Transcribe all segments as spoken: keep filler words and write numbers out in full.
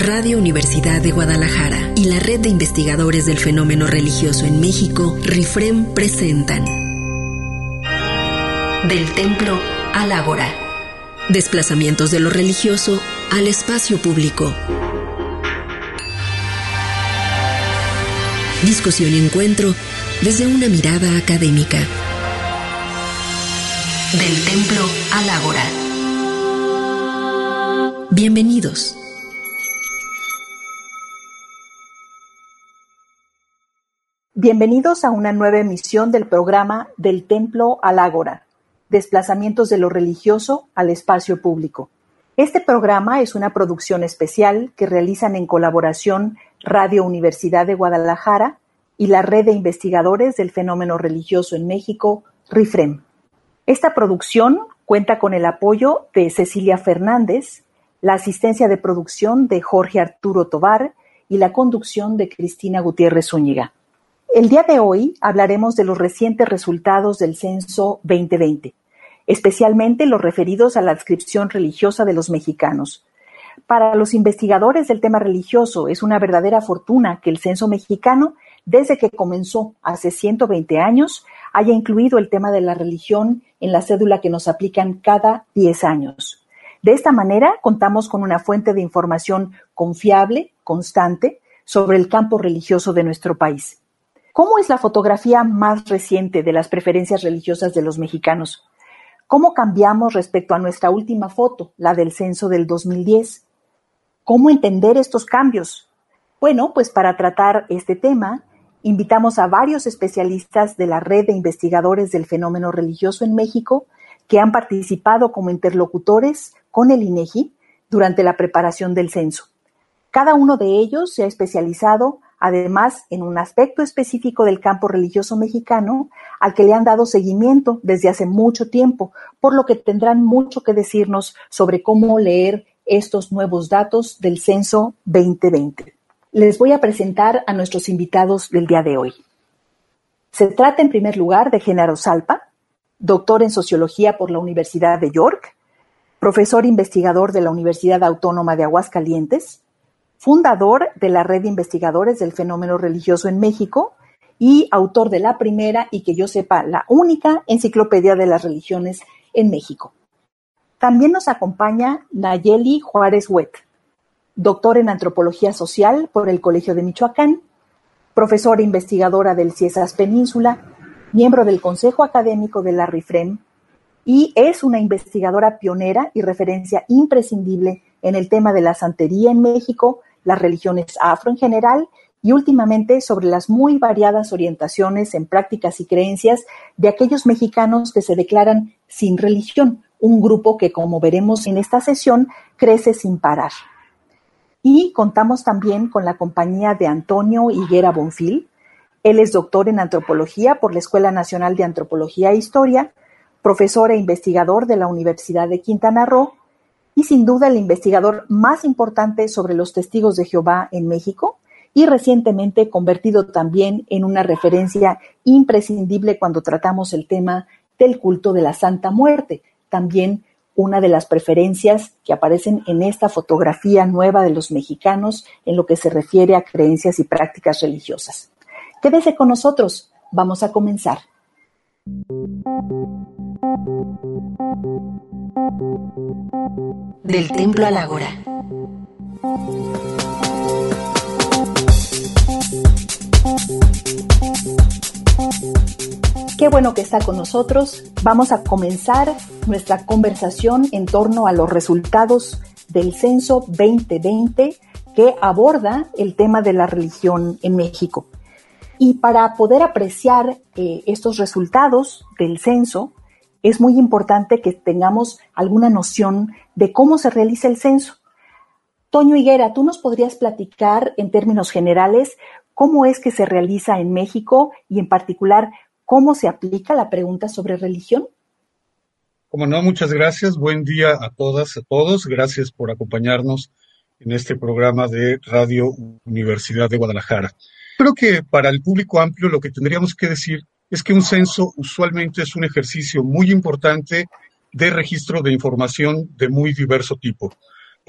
Radio Universidad de Guadalajara y la Red de Investigadores del Fenómeno Religioso en México, RIFREM, presentan Del Templo al Ágora. Desplazamientos de lo religioso al espacio público. Discusión y encuentro desde una mirada académica. Del Templo al Ágora. Bienvenidos. Bienvenidos a una nueva emisión del programa Del Templo al Ágora, desplazamientos de lo religioso al espacio público. Este programa es una producción especial que realizan en colaboración Radio Universidad de Guadalajara y la Red de Investigadores del Fenómeno Religioso en México, RIFREM. Esta producción cuenta con el apoyo de Cecilia Fernández, la asistencia de producción de Jorge Arturo Tovar y la conducción de Cristina Gutiérrez Zúñiga. El día de hoy hablaremos de los recientes resultados del censo veinte veinte, especialmente los referidos a la adscripción religiosa de los mexicanos. Para los investigadores del tema religioso es una verdadera fortuna que el censo mexicano, desde que comenzó hace ciento veinte años, haya incluido el tema de la religión en la cédula que nos aplican cada diez años. De esta manera, contamos con una fuente de información confiable, constante, sobre el campo religioso de nuestro país. ¿Cómo es la fotografía más reciente de las preferencias religiosas de los mexicanos? ¿Cómo cambiamos respecto a nuestra última foto, la del censo del dos mil diez? ¿Cómo entender estos cambios? Bueno, pues para tratar este tema, invitamos a varios especialistas de la Red de Investigadores del Fenómeno Religioso en México que han participado como interlocutores con el INEGI durante la preparación del censo. Cada uno de ellos se ha especializado además en un aspecto específico del campo religioso mexicano al que le han dado seguimiento desde hace mucho tiempo, por lo que tendrán mucho que decirnos sobre cómo leer estos nuevos datos del censo veinte veinte. Les voy a presentar a nuestros invitados del día de hoy. Se trata en primer lugar de Genaro Salpa, doctor en Sociología por la Universidad de York, profesor investigador de la Universidad Autónoma de Aguascalientes, fundador de la Red de Investigadores del Fenómeno Religioso en México y autor de la primera y que yo sepa la única enciclopedia de las religiones en México. También nos acompaña Nayeli Juárez Huet, doctor en Antropología Social por el Colegio de Michoacán, profesora investigadora del CIESAS Península, miembro del Consejo Académico de la RIFREM y es una investigadora pionera y referencia imprescindible en el tema de la santería en México, las religiones afro en general y últimamente sobre las muy variadas orientaciones en prácticas y creencias de aquellos mexicanos que se declaran sin religión, un grupo que, como veremos en esta sesión, crece sin parar. Y contamos también con la compañía de Antonio Higuera Bonfil. Él es doctor en Antropología por la Escuela Nacional de Antropología e Historia, profesor e investigador de la Universidad de Quintana Roo, y sin duda el investigador más importante sobre los testigos de Jehová en México y recientemente convertido también en una referencia imprescindible cuando tratamos el tema del culto de la Santa Muerte, también una de las preferencias que aparecen en esta fotografía nueva de los mexicanos en lo que se refiere a creencias y prácticas religiosas. Quédese con nosotros, vamos a comenzar. Del Templo al Ágora. Qué bueno que está con nosotros. Vamos a comenzar nuestra conversación en torno a los resultados del censo veinte veinte que aborda el tema de la religión en México. Y para poder apreciar eh, estos resultados del censo, es muy importante que tengamos alguna noción de cómo se realiza el censo. Toño Higuera, ¿tú nos podrías platicar en términos generales cómo es que se realiza en México y en particular cómo se aplica la pregunta sobre religión? Como no, muchas gracias. Buen día a todas, a todos. Gracias por acompañarnos en este programa de Radio Universidad de Guadalajara. Creo que para el público amplio lo que tendríamos que decir es que un censo usualmente es un ejercicio muy importante de registro de información de muy diverso tipo.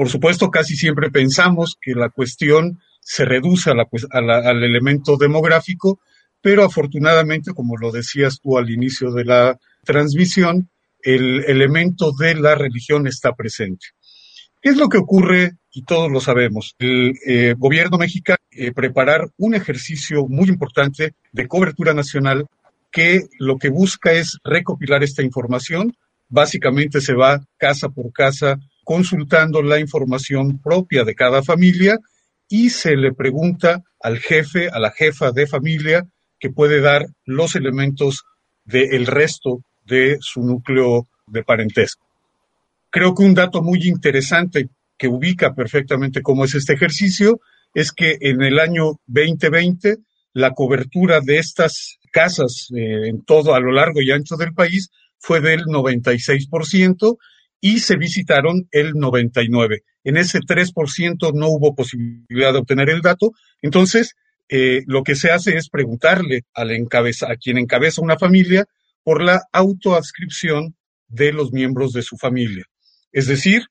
Por supuesto, casi siempre pensamos que la cuestión se reduce a la, a la, al elemento demográfico, pero afortunadamente, como lo decías tú al inicio de la transmisión, el elemento de la religión está presente. ¿Qué es lo que ocurre? Y todos lo sabemos. El eh, gobierno mexicano eh, preparar un ejercicio muy importante de cobertura nacional que lo que busca es recopilar esta información. Básicamente se va casa por casa consultando la información propia de cada familia y se le pregunta al jefe, a la jefa de familia, que puede dar los elementos del resto de su núcleo de parentesco. Creo que un dato muy interesante que ubica perfectamente cómo es este ejercicio es que en el año veinte veinte la cobertura de estas casas eh, en todo a lo largo y ancho del país fue del noventa y seis por ciento y se visitaron el noventa y nueve por ciento. En ese tres por ciento no hubo posibilidad de obtener el dato. Entonces, eh, lo que se hace es preguntarle al encabeza, a quien encabeza una familia por la autoadscripción de los miembros de su familia. Es decir,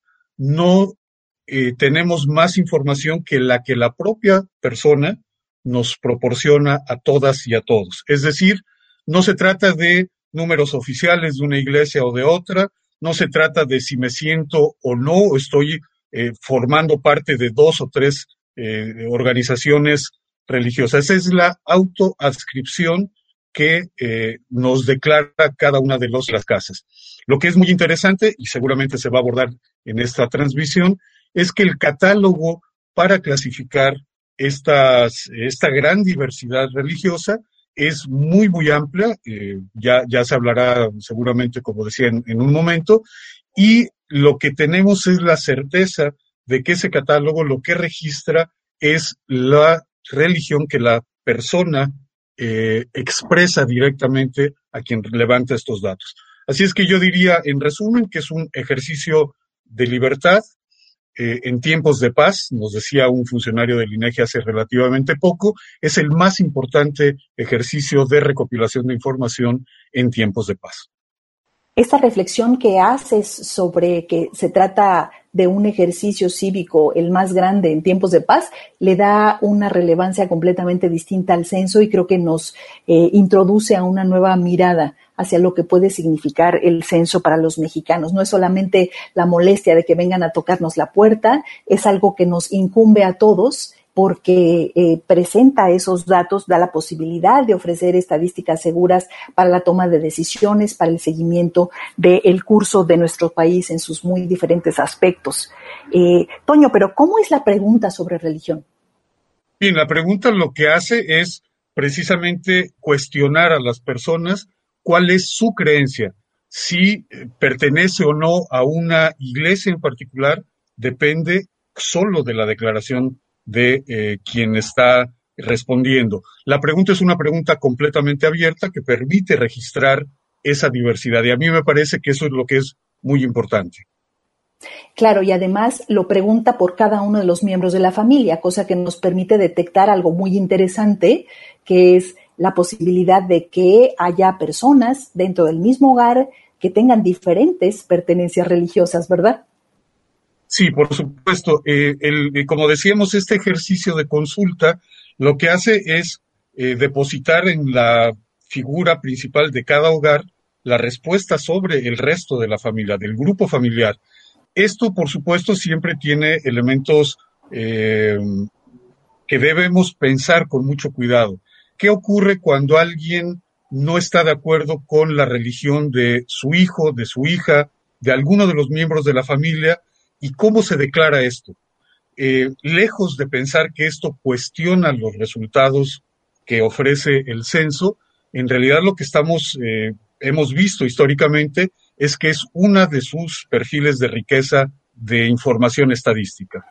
no eh, tenemos más información que la que la propia persona nos proporciona a todas y a todos. Es decir, no se trata de números oficiales de una iglesia o de otra, no se trata de si me siento o no, o estoy eh, formando parte de dos o tres eh, organizaciones religiosas. Esa es la autoadscripción que eh, nos declara cada una de los, las casas. Lo que es muy interesante, y seguramente se va a abordar en esta transmisión, es que el catálogo para clasificar estas, esta gran diversidad religiosa es muy, muy amplia, eh, ya, ya se hablará seguramente, como decía, en, en un momento, y lo que tenemos es la certeza de que ese catálogo lo que registra es la religión que la persona eh, expresa directamente a quien levanta estos datos. Así es que yo diría, en resumen, que es un ejercicio de libertad eh, en tiempos de paz, nos decía un funcionario del INEGI hace relativamente poco, es el más importante ejercicio de recopilación de información en tiempos de paz. Esta reflexión que haces sobre que se trata de un ejercicio cívico el más grande en tiempos de paz, le da una relevancia completamente distinta al censo y creo que nos eh, introduce a una nueva mirada hacia lo que puede significar el censo para los mexicanos. No es solamente la molestia de que vengan a tocarnos la puerta, es algo que nos incumbe a todos porque eh, presenta esos datos, da la posibilidad de ofrecer estadísticas seguras para la toma de decisiones, para el seguimiento del curso de nuestro país en sus muy diferentes aspectos. Eh, Toño, pero ¿cómo es la pregunta sobre religión? Bien, la pregunta lo que hace es precisamente cuestionar a las personas cuál es su creencia. Si pertenece o no a una iglesia en particular, depende solo de la declaración de eh, quien está respondiendo. La pregunta es una pregunta completamente abierta que permite registrar esa diversidad y a mí me parece que eso es lo que es muy importante. Claro, y además lo pregunta por cada uno de los miembros de la familia, cosa que nos permite detectar algo muy interesante, que es la posibilidad de que haya personas dentro del mismo hogar que tengan diferentes pertenencias religiosas, ¿verdad? Sí, por supuesto. Eh, el, como decíamos, este ejercicio de consulta lo que hace es eh, depositar en la figura principal de cada hogar la respuesta sobre el resto de la familia, del grupo familiar. Esto, por supuesto, siempre tiene elementos eh, que debemos pensar con mucho cuidado. ¿Qué ocurre cuando alguien no está de acuerdo con la religión de su hijo, de su hija, de alguno de los miembros de la familia? ¿Y cómo se declara esto? Eh, lejos de pensar que esto cuestiona los resultados que ofrece el censo, en realidad lo que estamos, eh, hemos visto históricamente es que es una de sus perfiles de riqueza de información estadística.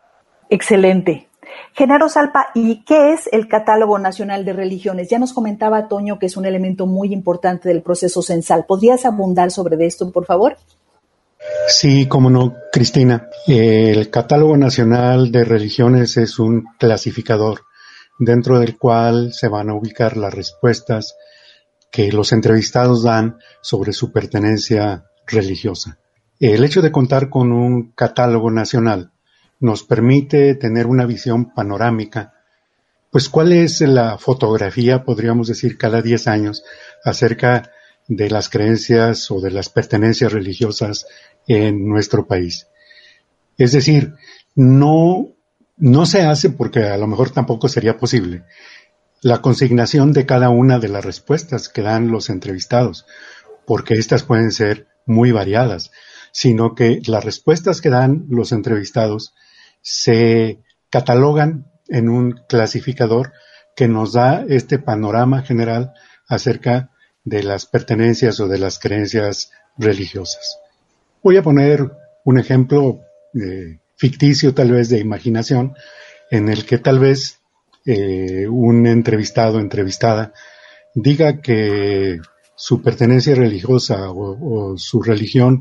Excelente. Genaro Salpa, ¿y qué es el Catálogo Nacional de Religiones? Ya nos comentaba Toño que es un elemento muy importante del proceso censal. ¿Podrías abundar sobre esto, por favor? Sí, cómo no, Cristina. El Catálogo Nacional de Religiones es un clasificador dentro del cual se van a ubicar las respuestas que los entrevistados dan sobre su pertenencia religiosa. El hecho de contar con un catálogo nacional nos permite tener una visión panorámica. Pues, ¿cuál es la fotografía, podríamos decir, cada diez años acerca de las creencias o de las pertenencias religiosas en nuestro país? Es decir, no, no se hace, porque a lo mejor tampoco sería posible, la consignación de cada una de las respuestas que dan los entrevistados, porque estas pueden ser muy variadas, sino que las respuestas que dan los entrevistados se catalogan en un clasificador que nos da este panorama general acerca de las pertenencias o de las creencias religiosas. Voy a poner un ejemplo eh, ficticio, tal vez de imaginación, en el que tal vez eh, un entrevistado, entrevistada, diga que su pertenencia religiosa o, o su religión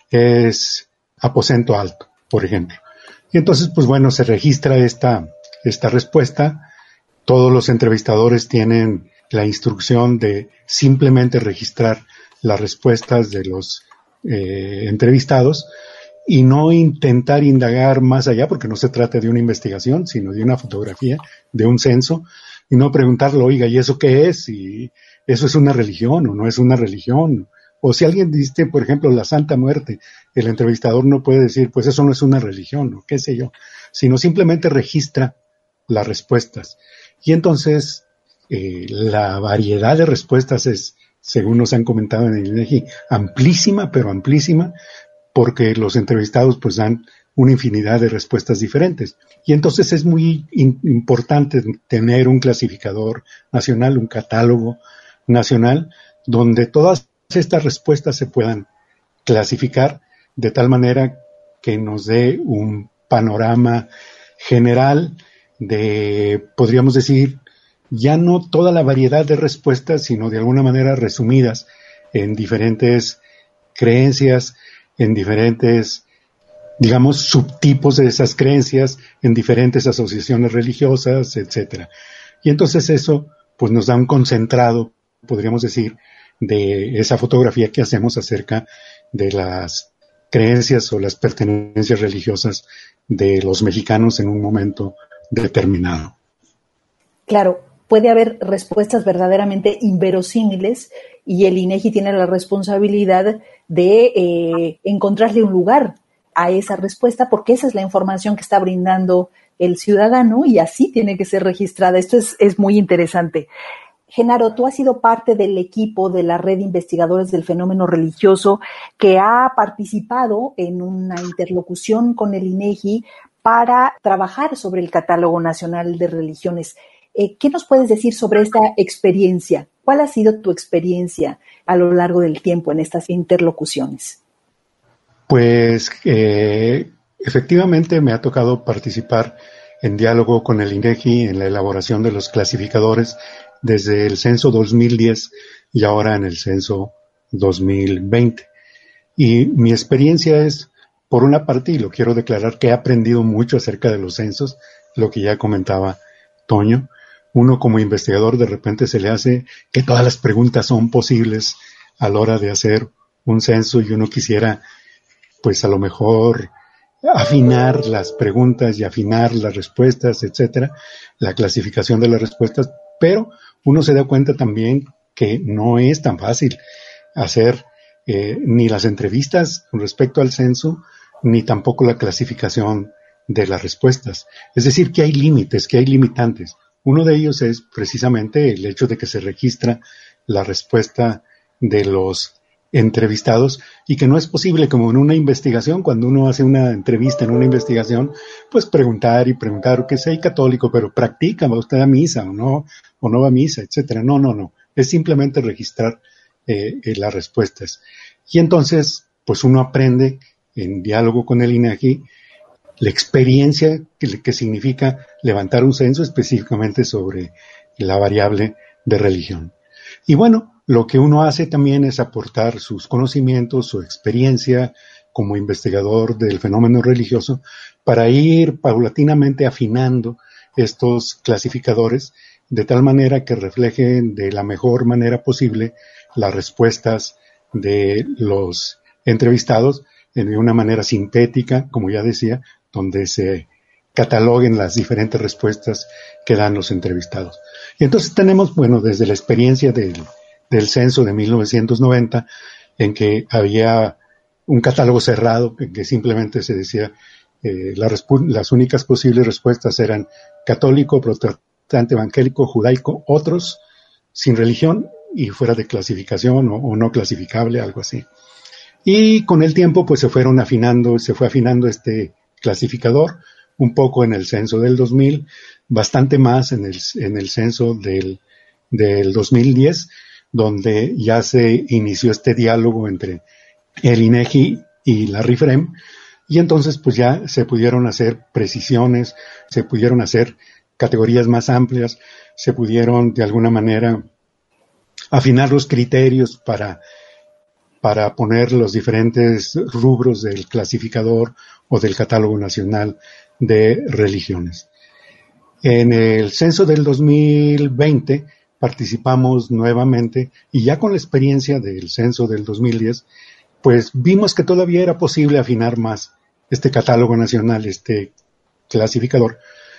es aposento alto, por ejemplo. Y entonces, pues bueno, se registra esta, esta respuesta. Todos los entrevistadores tienen la instrucción de simplemente registrar las respuestas de los eh, entrevistados y no intentar indagar más allá, porque no se trata de una investigación, sino de una fotografía, de un censo, y no preguntarle, oiga, ¿y eso qué es? ¿Y eso es una religión o no es una religión? O si alguien dice, por ejemplo, la Santa Muerte, el entrevistador no puede decir, pues eso no es una religión, o qué sé yo, sino simplemente registra las respuestas. Y entonces, eh, la variedad de respuestas es, según nos han comentado en el INEGI, amplísima, pero amplísima, porque los entrevistados pues dan una infinidad de respuestas diferentes. Y entonces es muy in- importante tener un clasificador nacional, un catálogo nacional, donde todas estas respuestas se puedan clasificar de tal manera que nos dé un panorama general de, podríamos decir, ya no toda la variedad de respuestas, sino de alguna manera resumidas en diferentes creencias, en diferentes, digamos, subtipos de esas creencias, en diferentes asociaciones religiosas, etcétera. Y entonces eso, pues nos da un concentrado, podríamos decir, de esa fotografía que hacemos acerca de las creencias o las pertenencias religiosas de los mexicanos en un momento determinado. Claro, puede haber respuestas verdaderamente inverosímiles y el INEGI tiene la responsabilidad de eh, encontrarle un lugar a esa respuesta, porque esa es la información que está brindando el ciudadano y así tiene que ser registrada. Esto es, es muy interesante. Genaro, tú has sido parte del equipo de la Red de Investigadores del Fenómeno Religioso que ha participado en una interlocución con el INEGI para trabajar sobre el Catálogo Nacional de Religiones. Eh, ¿Qué nos puedes decir sobre esta experiencia? ¿Cuál ha sido tu experiencia a lo largo del tiempo en estas interlocuciones? Pues eh, efectivamente me ha tocado participar en diálogo con el INEGI en la elaboración de los clasificadores desde el censo dos mil diez y ahora en el censo dos mil veinte. Y mi experiencia es, por una parte, y lo quiero declarar, que he aprendido mucho acerca de los censos, lo que ya comentaba Toño. Uno como investigador de repente se le hace que todas las preguntas son posibles a la hora de hacer un censo y uno quisiera, pues a lo mejor, afinar las preguntas y afinar las respuestas, etcétera, la clasificación de las respuestas, pero uno se da cuenta también que no es tan fácil hacer eh, ni las entrevistas con respecto al censo, ni tampoco la clasificación de las respuestas. Es decir, que hay límites, que hay limitantes. Uno de ellos es precisamente el hecho de que se registra la respuesta de los entrevistados y que no es posible, como en una investigación, cuando uno hace una entrevista en una investigación, pues preguntar y preguntar que sea católico, pero practica, ¿va usted a misa o no? O no va a misa, etcétera. No, no, no. Es simplemente registrar eh, eh, las respuestas. Y entonces, pues uno aprende en diálogo con el INEGI la experiencia que, que significa levantar un censo específicamente sobre la variable de religión. Y bueno, lo que uno hace también es aportar sus conocimientos, su experiencia como investigador del fenómeno religioso para ir paulatinamente afinando estos clasificadores de tal manera que reflejen de la mejor manera posible las respuestas de los entrevistados de una manera sintética, como ya decía, donde se cataloguen las diferentes respuestas que dan los entrevistados. Y entonces tenemos, bueno, desde la experiencia del, del censo de mil novecientos noventa, en que había un catálogo cerrado, en que simplemente se decía eh, la respu- las únicas posibles respuestas eran católico, protestante, evangélico, judaico, otros, sin religión y fuera de clasificación o, o no clasificable, algo así. Y con el tiempo pues se fueron afinando, se fue afinando este clasificador, un poco en el censo del dos mil, bastante más en el, en el censo del, del dos mil diez, donde ya se inició este diálogo entre el INEGI y la RIFREM, y entonces pues ya se pudieron hacer precisiones, se pudieron hacer categorías más amplias, se pudieron de alguna manera afinar los criterios para para poner los diferentes rubros del clasificador o del catálogo nacional de religiones. En el censo del dos mil veinte participamos nuevamente y ya con la experiencia del censo del dos mil diez, pues vimos que todavía era posible afinar más este catálogo nacional, este clasificador,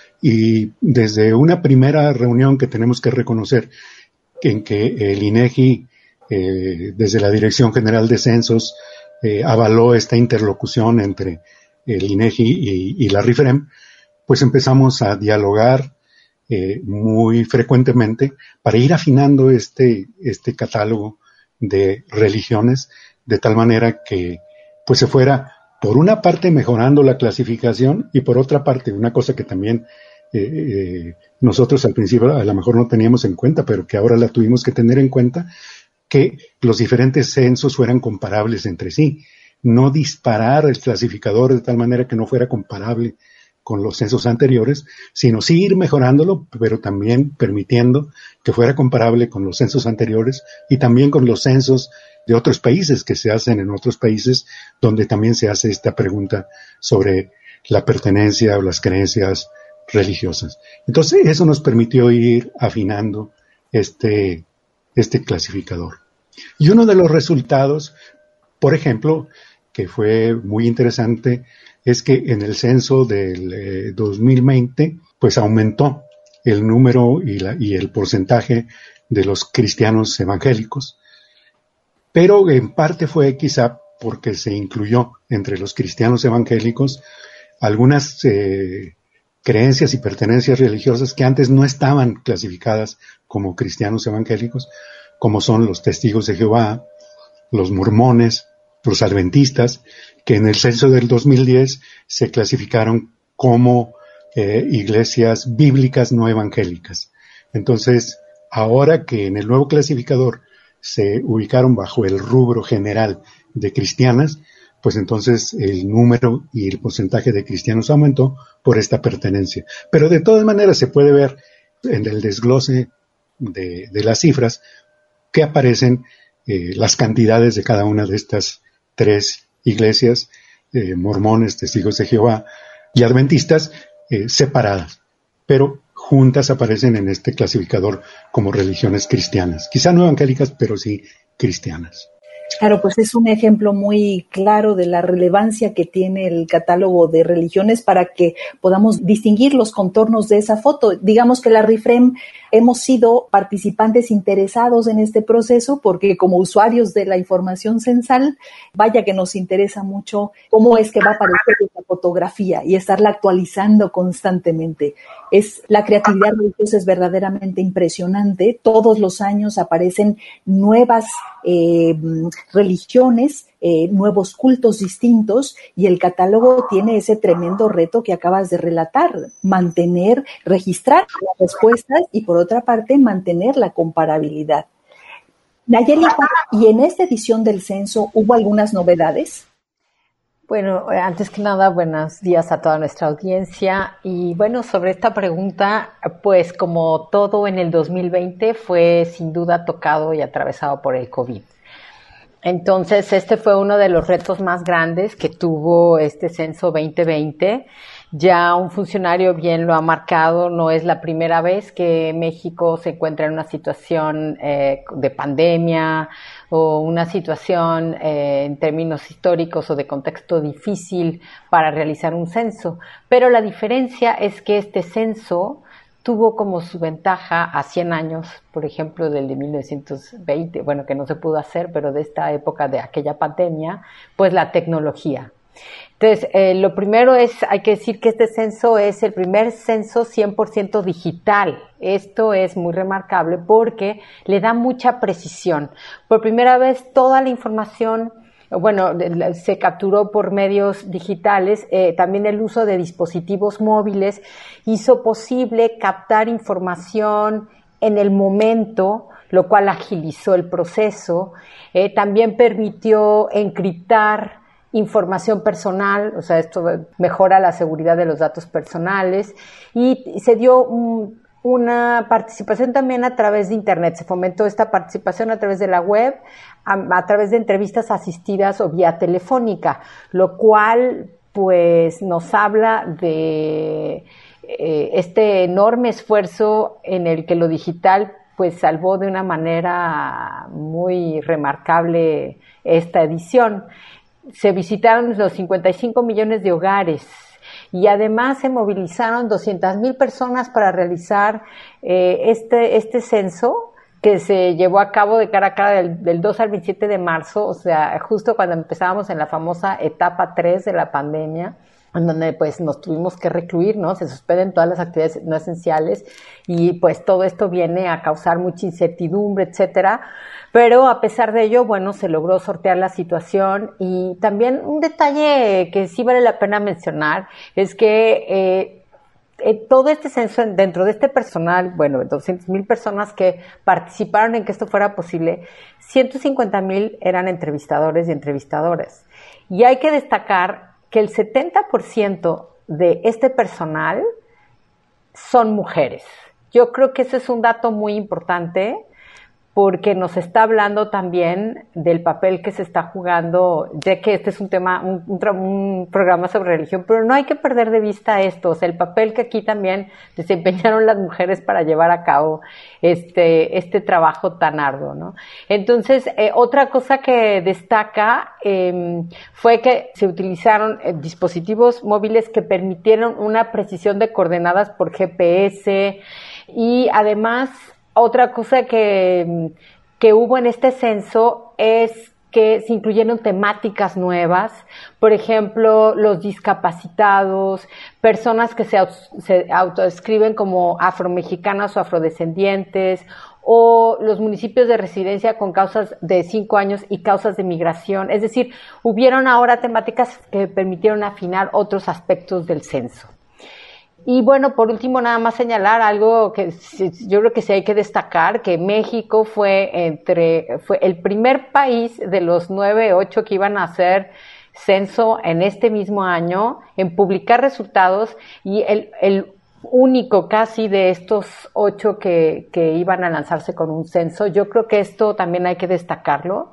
y desde una primera reunión que tenemos que reconocer en que el INEGI Eh, desde la Dirección General de Censos eh, avaló esta interlocución entre el INEGI y, y la RIFREM, pues empezamos a dialogar eh, muy frecuentemente para ir afinando este, este catálogo de religiones de tal manera que pues se fuera por una parte mejorando la clasificación y por otra parte una cosa que también eh, eh, nosotros al principio a lo mejor no teníamos en cuenta pero que ahora la tuvimos que tener en cuenta, que los diferentes censos fueran comparables entre sí, no disparar el clasificador de tal manera que no fuera comparable con los censos anteriores, sino sí ir mejorándolo, pero también permitiendo que fuera comparable con los censos anteriores y también con los censos de otros países que se hacen en otros países donde también se hace esta pregunta sobre la pertenencia o las creencias religiosas. Entonces eso nos permitió ir afinando este este clasificador. Y uno de los resultados, por ejemplo, que fue muy interesante, es que en el censo del eh, dos mil veinte, pues aumentó el número y, la, y el porcentaje de los cristianos evangélicos, pero en parte fue quizá porque se incluyó entre los cristianos evangélicos algunas eh, creencias y pertenencias religiosas que antes no estaban clasificadas como cristianos evangélicos, como son los testigos de Jehová, los mormones, los adventistas, que en el censo del dos mil diez se clasificaron como eh, iglesias bíblicas no evangélicas. Entonces, ahora que en el nuevo clasificador se ubicaron bajo el rubro general de cristianas, pues entonces el número y el porcentaje de cristianos aumentó por esta pertenencia. Pero de todas maneras se puede ver en el desglose de, de las cifras que aparecen eh, las cantidades de cada una de estas tres iglesias, eh, mormones, testigos de Jehová y adventistas, eh, separadas, pero juntas aparecen en este clasificador como religiones cristianas. Quizá no evangélicas, pero sí cristianas. Claro, pues es un ejemplo muy claro de la relevancia que tiene el catálogo de religiones para que podamos distinguir los contornos de esa foto. Digamos que la RIFREM hemos sido participantes interesados en este proceso porque como usuarios de la información censal, vaya que nos interesa mucho cómo es que va a aparecer esta fotografía y estarla actualizando constantemente. Es, la creatividad religiosa es verdaderamente impresionante. Todos los años aparecen nuevas eh, religiones, eh, nuevos cultos distintos y el catálogo tiene ese tremendo reto que acabas de relatar, mantener, registrar las respuestas y por otra parte mantener la comparabilidad. Nayeli, ¿y en esta edición del censo hubo algunas novedades? Bueno, antes que nada, buenos días a toda nuestra audiencia. Y bueno, sobre esta pregunta, pues como todo en el dos mil veinte fue sin duda tocado y atravesado por el COVID. Entonces, este fue uno de los retos más grandes que tuvo este censo veinte veinte, Ya un funcionario bien lo ha marcado, no es la primera vez que México se encuentra en una situación eh, de pandemia o una situación eh, en términos históricos o de contexto difícil para realizar un censo. Pero la diferencia es que este censo tuvo como su ventaja a cien años, por ejemplo, del de mil novecientos veinte, bueno, que no se pudo hacer, pero de esta época de aquella pandemia, pues la tecnología. Entonces, eh, lo primero es, hay que decir que este censo es el primer censo cien por ciento digital. Esto es muy remarcable porque le da mucha precisión. Por primera vez, toda la información, bueno, se capturó por medios digitales. Eh, también el uso de dispositivos móviles hizo posible captar información en el momento, lo cual agilizó el proceso. Eh, también permitió encriptar información personal, o sea, esto mejora la seguridad de los datos personales, y se dio un, una participación también a través de Internet. Se fomentó esta participación a través de la web, a, a través de entrevistas asistidas o vía telefónica, lo cual pues nos habla de eh, este enorme esfuerzo en el que lo digital pues salvó de una manera muy remarcable esta edición. Se visitaron los cincuenta y cinco millones de hogares y además se movilizaron doscientas mil personas para realizar eh, este, este censo que se llevó a cabo de cara a cara del, del dos al veintisiete de marzo, o sea, justo cuando empezábamos en la famosa etapa tres de la pandemia, en donde pues nos tuvimos que recluir, ¿no? Se suspenden todas las actividades no esenciales y pues todo esto viene a causar mucha incertidumbre, etcétera. Pero a pesar de ello, bueno, se logró sortear la situación. Y también un detalle que sí vale la pena mencionar es que eh, eh, todo este censo, dentro de este personal, bueno, doscientas mil personas que participaron en que esto fuera posible, ciento cincuenta mil eran entrevistadores y entrevistadoras. Y hay que destacar que el setenta por ciento de este personal son mujeres. Yo creo que ese es un dato muy importante porque nos está hablando también del papel que se está jugando, ya que este es un tema, un, un, un programa sobre religión, pero no hay que perder de vista esto, o sea, el papel que aquí también desempeñaron las mujeres para llevar a cabo este, este trabajo tan arduo, ¿no? Entonces, eh, otra cosa que destaca eh, fue que se utilizaron eh, dispositivos móviles que permitieron una precisión de coordenadas por G P S y además otra cosa que, que hubo en este censo es que se incluyeron temáticas nuevas, por ejemplo, los discapacitados, personas que se, se autodescriben como afromexicanas o afrodescendientes, o los municipios de residencia con causas de cinco años y causas de migración. Es decir, hubieron ahora temáticas que permitieron afinar otros aspectos del censo. Y bueno, por último, nada más señalar algo que yo creo que sí hay que destacar, que México fue entre fue el primer país de los nueve, ocho que iban a hacer censo en este mismo año en publicar resultados y el, el único casi de estos ocho que, que iban a lanzarse con un censo. Yo creo que esto también hay que destacarlo.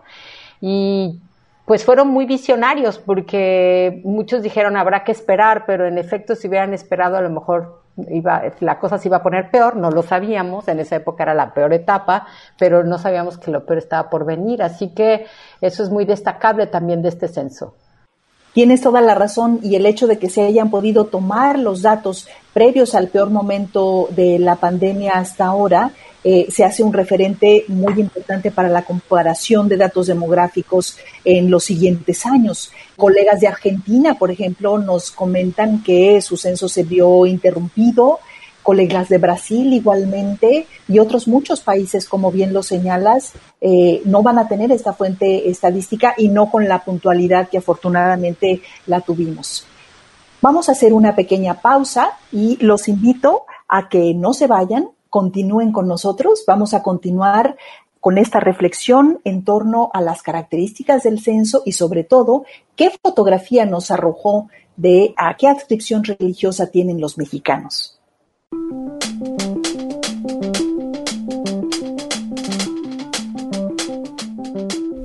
Y pues fueron muy visionarios porque muchos dijeron habrá que esperar, pero en efecto si hubieran esperado a lo mejor iba, la cosa se iba a poner peor, no lo sabíamos, en esa época era la peor etapa, pero no sabíamos que lo peor estaba por venir, así que eso es muy destacable también de este censo. Tienes toda la razón y el hecho de que se hayan podido tomar los datos previos al peor momento de la pandemia hasta ahora, eh, se hace un referente muy importante para la comparación de datos demográficos en los siguientes años. Colegas de Argentina, por ejemplo, nos comentan que su censo se vio interrumpido, colegas de Brasil igualmente y otros muchos países, como bien lo señalas, eh, no van a tener esta fuente estadística y no con la puntualidad que afortunadamente la tuvimos. Vamos a hacer una pequeña pausa y los invito a que no se vayan, continúen con nosotros. Vamos a continuar con esta reflexión en torno a las características del censo y sobre todo qué fotografía nos arrojó de a qué adscripción religiosa tienen los mexicanos.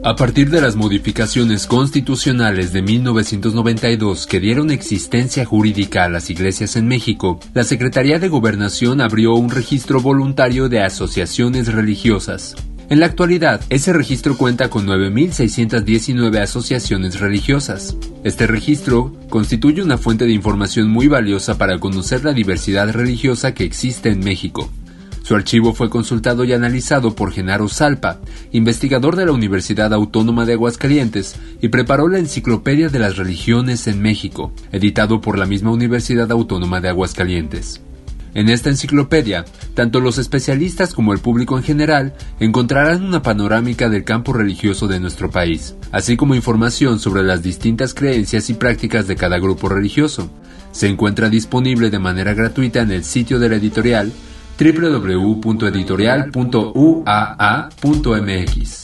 A partir de las modificaciones constitucionales de mil novecientos noventa y dos que dieron existencia jurídica a las iglesias en México, la Secretaría de Gobernación abrió un registro voluntario de asociaciones religiosas. En la actualidad, ese registro cuenta con nueve mil seiscientas diecinueve asociaciones religiosas. Este registro constituye una fuente de información muy valiosa para conocer la diversidad religiosa que existe en México. Su archivo fue consultado y analizado por Genaro Zalpa, investigador de la Universidad Autónoma de Aguascalientes, y preparó la Enciclopedia de las Religiones en México, editado por la misma Universidad Autónoma de Aguascalientes. En esta enciclopedia, tanto los especialistas como el público en general encontrarán una panorámica del campo religioso de nuestro país, así como información sobre las distintas creencias y prácticas de cada grupo religioso. Se encuentra disponible de manera gratuita en el sitio de la editorial doble u doble u doble u punto editorial punto u a a punto m x.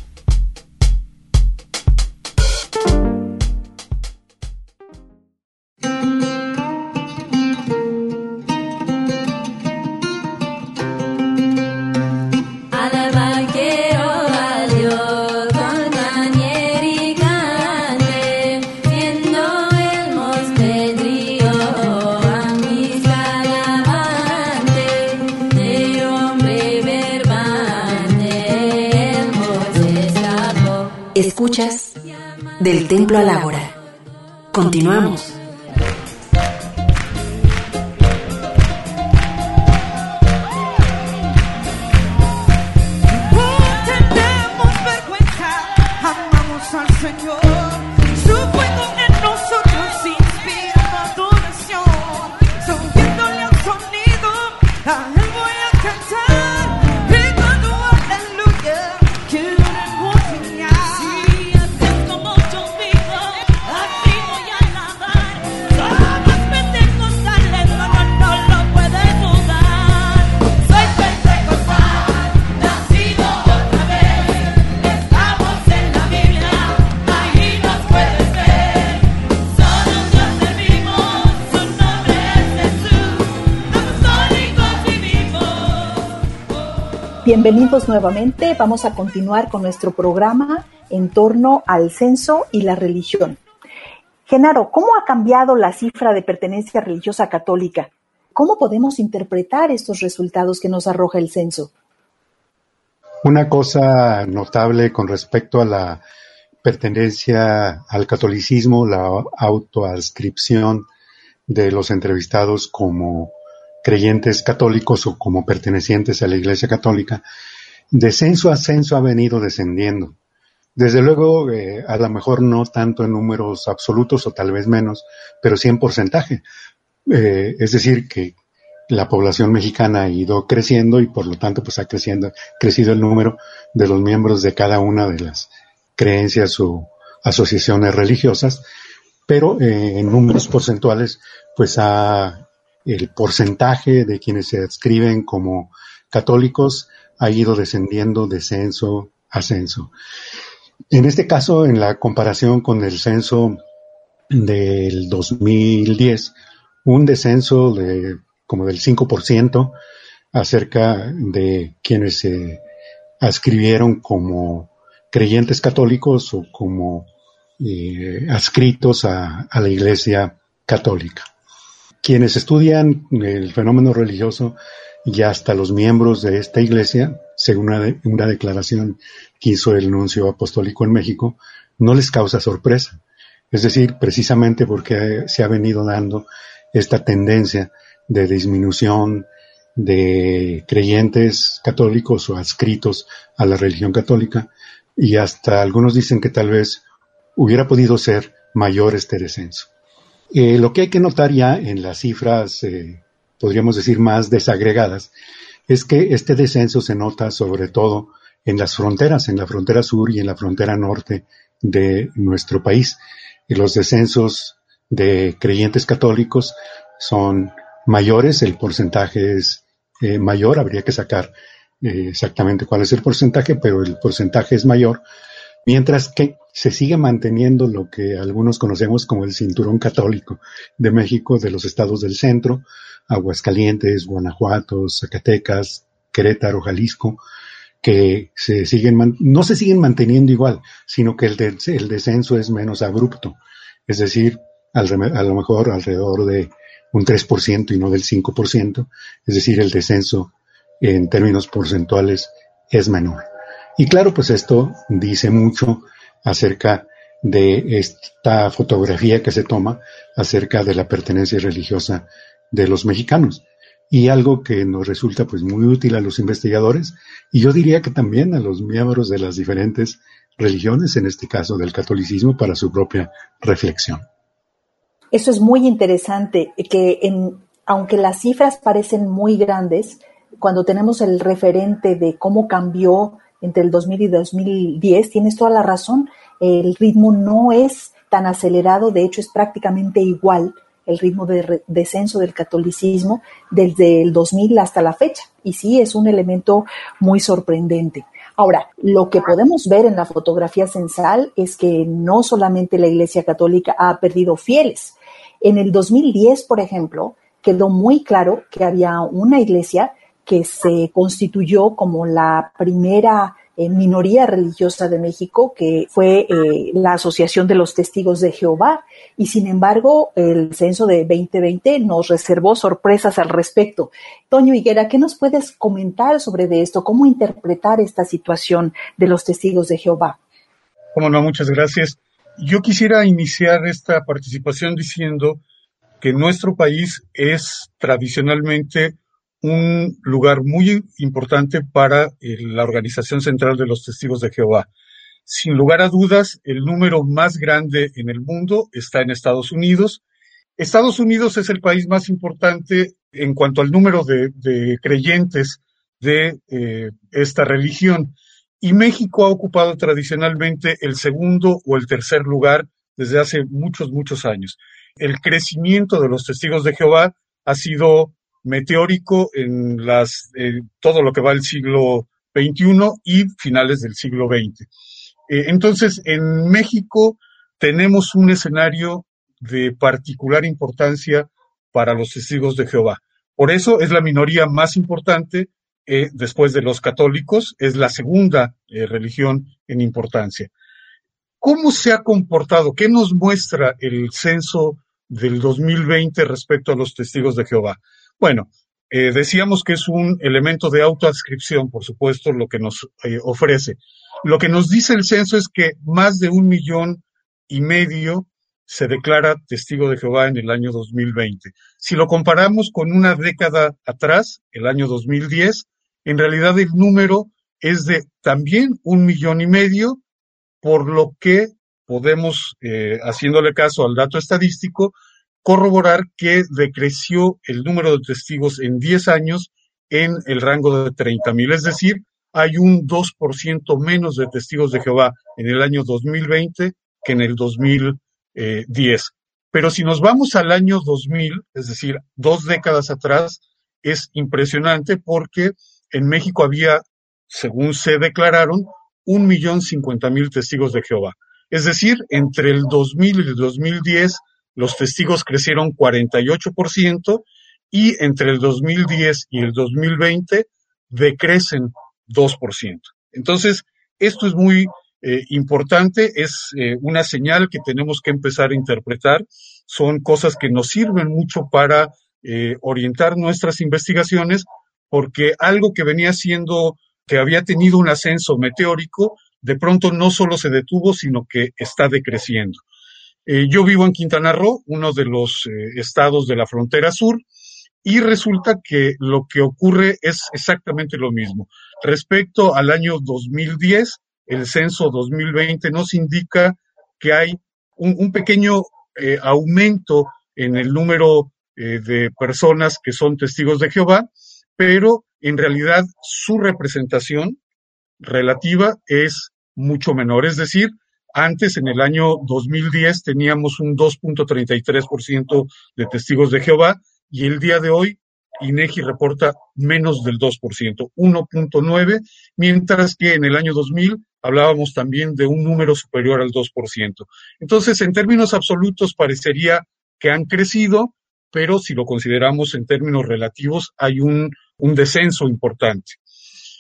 Escuchas Del Templo al Ágora. Continuamos. Bienvenidos nuevamente. Vamos a continuar con nuestro programa en torno al censo y la religión. Genaro, ¿cómo ha cambiado la cifra de pertenencia religiosa católica? ¿Cómo podemos interpretar estos resultados que nos arroja el censo? Una cosa notable con respecto a la pertenencia al catolicismo, la autoadscripción de los entrevistados como creyentes católicos o como pertenecientes a la Iglesia Católica, de censo a censo ha venido descendiendo. Desde luego, eh, a lo mejor no tanto en números absolutos o tal vez menos, pero sí en porcentaje. Eh, es decir, que la población mexicana ha ido creciendo y por lo tanto pues ha creciendo, crecido el número de los miembros de cada una de las creencias o asociaciones religiosas, pero eh, en números porcentuales pues ha el porcentaje de quienes se adscriben como católicos ha ido descendiendo de censo a censo. En este caso, en la comparación con el censo del dos mil diez, un descenso de como del cinco por ciento acerca de quienes se adscribieron como creyentes católicos o como eh, adscritos a, a la Iglesia Católica. Quienes estudian el fenómeno religioso y hasta los miembros de esta iglesia, según una, de, una declaración que hizo el nuncio apostólico en México, no les causa sorpresa. Es decir, precisamente porque se ha venido dando esta tendencia de disminución de creyentes católicos o adscritos a la religión católica, y hasta algunos dicen que tal vez hubiera podido ser mayor este descenso. Eh, lo que hay que notar ya en las cifras, eh, podríamos decir más desagregadas, es que este descenso se nota sobre todo en las fronteras, en la frontera sur y en la frontera norte de nuestro país. Y los descensos de creyentes católicos son mayores, el porcentaje es eh, mayor, habría que sacar eh, exactamente cuál es el porcentaje, pero el porcentaje es mayor, mientras que se sigue manteniendo lo que algunos conocemos como el cinturón católico de México, de los estados del centro, Aguascalientes, Guanajuato, Zacatecas, Querétaro, Jalisco, que se siguen man- no se siguen manteniendo igual, sino que el, de- el descenso es menos abrupto. Es decir, al, a lo mejor alrededor de un tres por ciento y no del cinco por ciento. Es decir, el descenso en términos porcentuales es menor. Y claro, pues esto dice mucho acerca de esta fotografía que se toma acerca de la pertenencia religiosa de los mexicanos. Y algo que nos resulta pues muy útil a los investigadores, y yo diría que también a los miembros de las diferentes religiones, en este caso del catolicismo, para su propia reflexión. Eso es muy interesante, que en, aunque las cifras parecen muy grandes, cuando tenemos el referente de cómo cambió entre el dos mil y dos mil diez, tienes toda la razón, el ritmo no es tan acelerado, de hecho es prácticamente igual el ritmo de re- descenso del catolicismo desde el dos mil hasta la fecha, y sí es un elemento muy sorprendente. Ahora, lo que podemos ver en la fotografía censal es que no solamente la Iglesia Católica ha perdido fieles. En el dos mil diez, por ejemplo, quedó muy claro que había una iglesia que se constituyó como la primera eh, minoría religiosa de México, que fue eh, la Asociación de los Testigos de Jehová. Y sin embargo, el censo de veinte veinte nos reservó sorpresas al respecto. Toño Higuera, ¿qué nos puedes comentar sobre de esto? ¿Cómo interpretar esta situación de los Testigos de Jehová? Cómo no, muchas gracias. Yo quisiera iniciar esta participación diciendo que nuestro país es tradicionalmente un lugar muy importante para eh, la Organización Central de los Testigos de Jehová. Sin lugar a dudas, el número más grande en el mundo está en Estados Unidos. Estados Unidos es el país más importante en cuanto al número de, de creyentes de eh, esta religión. Y México ha ocupado tradicionalmente el segundo o el tercer lugar desde hace muchos, muchos años. El crecimiento de los Testigos de Jehová ha sido meteórico en las, eh, todo lo que va del siglo veintiuno y finales del siglo veinte. Eh, entonces, en México tenemos un escenario de particular importancia para los Testigos de Jehová. Por eso es la minoría más importante eh, después de los católicos, es la segunda eh, religión en importancia. ¿Cómo se ha comportado? ¿Qué nos muestra el censo del dos mil veinte respecto a los Testigos de Jehová? Bueno, eh, decíamos que es un elemento de autoadscripción, por supuesto, lo que nos eh, ofrece. Lo que nos dice el censo es que más de un millón y medio se declara testigo de Jehová en el año dos mil veinte. Si lo comparamos con una década atrás, el año dos mil diez, en realidad el número es de también un millón y medio, por lo que podemos, eh, haciéndole caso al dato estadístico, corroborar que decreció el número de testigos en diez años en el rango de treinta mil. Es decir, hay un dos por ciento menos de testigos de Jehová en el año dos mil veinte que en el dos mil diez. Pero si nos vamos al año dos mil, es decir, dos décadas atrás, es impresionante porque en México había, según se declararon, un millón cincuenta mil testigos de Jehová. Es decir, entre el dos mil y el dos mil diez, los testigos crecieron cuarenta y ocho por ciento y entre el dos mil diez y el dos mil veinte decrecen dos por ciento. Entonces, esto es muy eh, importante, es eh, una señal que tenemos que empezar a interpretar. Son cosas que nos sirven mucho para eh, orientar nuestras investigaciones, porque algo que venía siendo, que había tenido un ascenso meteórico, de pronto no solo se detuvo, sino que está decreciendo. Eh, yo vivo en Quintana Roo, uno de los eh, estados de la frontera sur, y resulta que lo que ocurre es exactamente lo mismo. Respecto al año dos mil diez, el censo dos mil veinte nos indica que hay un, un pequeño eh, aumento en el número eh, de personas que son testigos de Jehová, pero en realidad su representación relativa es mucho menor. Es decir, antes, en el año dos mil diez, teníamos un dos punto treinta y tres por ciento de testigos de Jehová y el día de hoy INEGI reporta menos del dos por ciento, uno punto nueve, mientras que en el año dos mil hablábamos también de un número superior al dos por ciento. Entonces, en términos absolutos parecería que han crecido, pero si lo consideramos en términos relativos hay un, un descenso importante.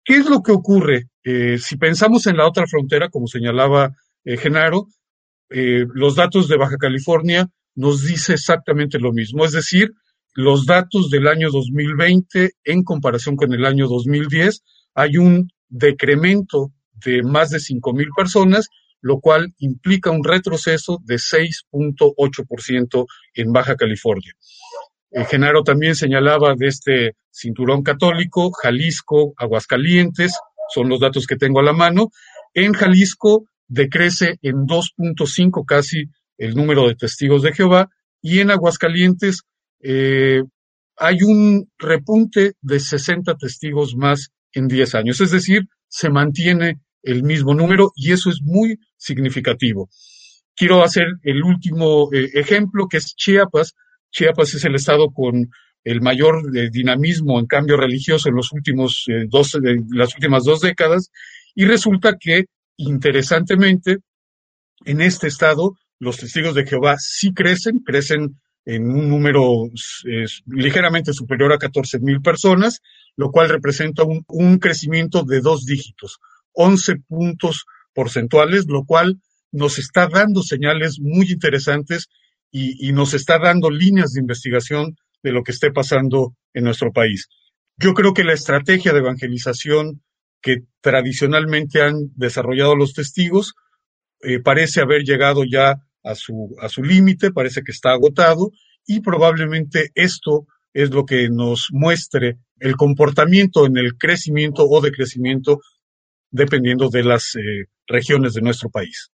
¿Qué es lo que ocurre? Eh, si pensamos en la otra frontera, como señalaba eh, Genaro, eh, los datos de Baja California nos dice exactamente lo mismo. Es decir, los datos del año dos mil veinte en comparación con el año dos mil diez, hay un decremento de más de cinco mil personas, lo cual implica un retroceso de seis punto ocho por ciento en Baja California. Eh, Genaro también señalaba de este cinturón católico, Jalisco, Aguascalientes, son los datos que tengo a la mano. En Jalisco decrece en dos punto cinco casi el número de testigos de Jehová, y en Aguascalientes eh, hay un repunte de sesenta testigos más en diez años, es decir, se mantiene el mismo número y eso es muy significativo. Quiero hacer el último eh, ejemplo, que es Chiapas. Chiapas es el estado con el mayor eh, dinamismo en cambio religioso en los últimos eh, dos, eh, las últimas dos décadas, y resulta que, interesantemente, en este estado los testigos de Jehová sí crecen, crecen en un número eh, ligeramente superior a catorce mil personas, lo cual representa un, un crecimiento de dos dígitos, once puntos porcentuales, lo cual nos está dando señales muy interesantes y, y nos está dando líneas de investigación de lo que esté pasando en nuestro país. Yo creo que la estrategia de evangelización que tradicionalmente han desarrollado los testigos eh, parece haber llegado ya a su, a su límite, parece que está agotado, y probablemente esto es lo que nos muestre el comportamiento en el crecimiento o decrecimiento dependiendo de las eh, regiones de nuestro país.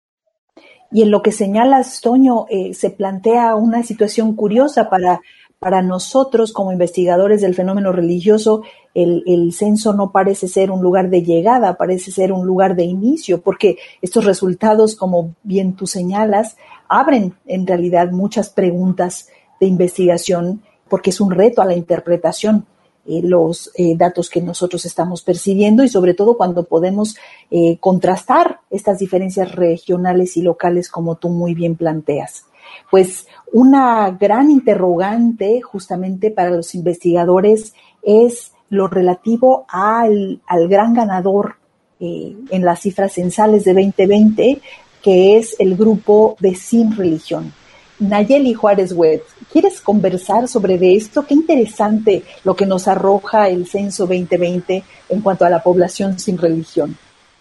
Y en lo que señalas, Toño, eh, se plantea una situación curiosa para, para nosotros como investigadores del fenómeno religioso. El, el censo no parece ser un lugar de llegada, parece ser un lugar de inicio, porque estos resultados, como bien tú señalas, abren en realidad muchas preguntas de investigación, porque es un reto a la interpretación. Eh, los eh, datos que nosotros estamos percibiendo y sobre todo cuando podemos eh, contrastar estas diferencias regionales y locales como tú muy bien planteas. Pues una gran interrogante justamente para los investigadores es lo relativo al, al gran ganador eh, en las cifras censales de veinte veinte, que es el grupo de Sin Religión. Nayeli Juárez Wet, ¿quieres conversar sobre de esto? Qué interesante lo que nos arroja el censo veinte veinte en cuanto a la población sin religión.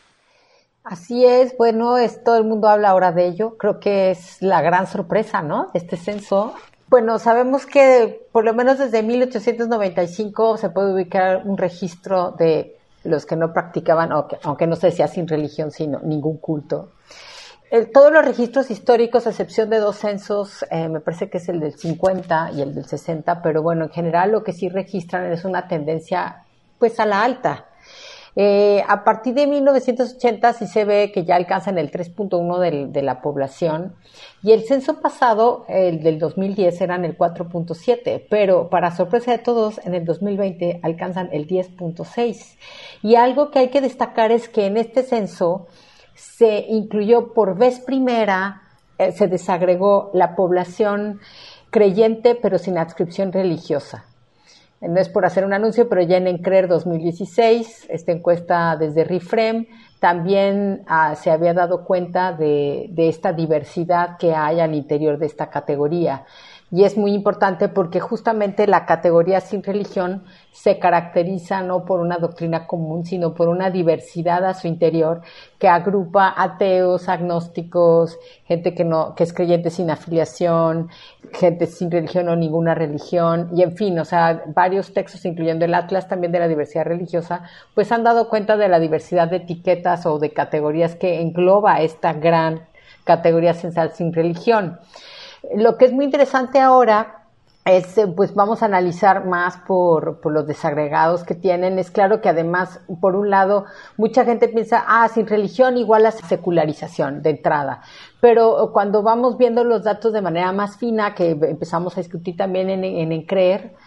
Así es, bueno, es, todo el mundo habla ahora de ello. Creo que es la gran sorpresa, ¿no?, de este censo. Bueno, sabemos que por lo menos desde mil ochocientos noventa y cinco se puede ubicar un registro de los que no practicaban, aunque no se decía sin religión, sino ningún culto. El, todos los registros históricos, a excepción de dos censos, eh, me parece que es el del cincuenta y el del sesenta, pero bueno, en general lo que sí registran es una tendencia pues a la alta. Eh, a partir de mil novecientos ochenta sí se ve que ya alcanzan el tres punto uno de, de la población, y el censo pasado, el del dos mil diez, eran el cuatro punto siete, pero para sorpresa de todos, en el dos mil veinte alcanzan el diez punto seis. Y algo que hay que destacar es que en este censo se incluyó por vez primera, eh, se desagregó la población creyente pero sin adscripción religiosa. No es por hacer un anuncio, pero ya en ENCREER dos mil dieciséis, esta encuesta desde RIFREM, también ah, se había dado cuenta de, de esta diversidad que hay al interior de esta categoría. Y es muy importante porque justamente la categoría sin religión se caracteriza no por una doctrina común, sino por una diversidad a su interior que agrupa ateos, agnósticos, gente que no, que es creyente sin afiliación, gente sin religión o ninguna religión, y en fin, o sea, varios textos, incluyendo el Atlas también de la diversidad religiosa, pues han dado cuenta de la diversidad de etiquetas o de categorías que engloba esta gran categoría censal sin religión. Lo que es muy interesante ahora es, pues vamos a analizar más por, por los desagregados que tienen. Es claro que además, por un lado, mucha gente piensa, ah, sin religión igual a secularización de entrada. Pero cuando vamos viendo los datos de manera más fina, que empezamos a discutir también en, en ENCREER,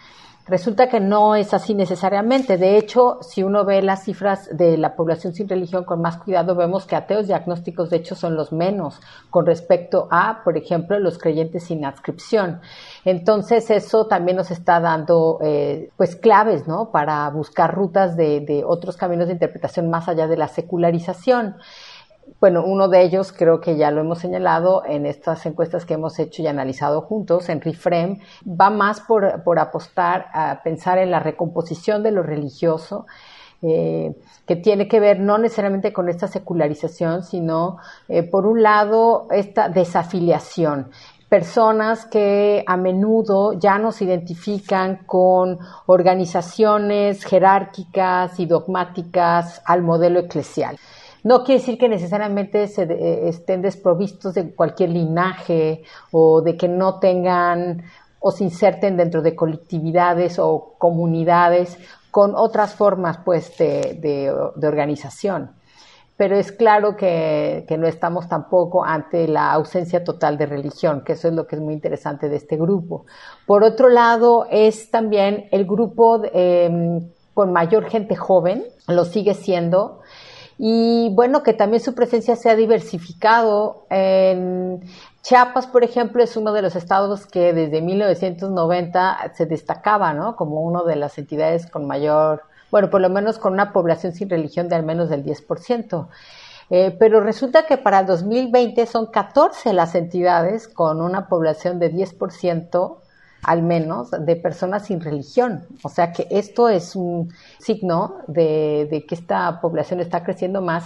Resulta que no es así necesariamente. De hecho, si uno ve las cifras de la población sin religión con más cuidado, vemos que ateos y agnósticos de hecho son los menos con respecto a, por ejemplo, los creyentes sin adscripción. Entonces eso también nos está dando eh, pues claves, ¿no?, para buscar rutas de, de otros caminos de interpretación más allá de la secularización. Bueno, uno de ellos creo que ya lo hemos señalado en estas encuestas que hemos hecho y analizado juntos en ReFrame, va más por, por apostar a pensar en la recomposición de lo religioso, eh, que tiene que ver no necesariamente con esta secularización, sino eh, por un lado esta desafiliación. Personas que a menudo ya no se identifican con organizaciones jerárquicas y dogmáticas al modelo eclesial. No quiere decir que necesariamente se de, estén desprovistos de cualquier linaje o de que no tengan o se inserten dentro de colectividades o comunidades con otras formas pues de, de, de organización. Pero es claro que, que no estamos tampoco ante la ausencia total de religión, que eso es lo que es muy interesante de este grupo. Por otro lado, es también el grupo eh, con mayor gente joven, lo sigue siendo. Y bueno, que también su presencia se ha diversificado. En Chiapas, por ejemplo, es uno de los estados que desde mil novecientos noventa se destacaba, ¿no?, como una de las entidades con mayor, bueno, por lo menos con una población sin religión de al menos del diez por ciento. Eh, pero resulta que para el dos mil veinte son catorce las entidades con una población de diez por ciento al menos de personas sin religión. O sea que esto es un signo de, de que esta población está creciendo más.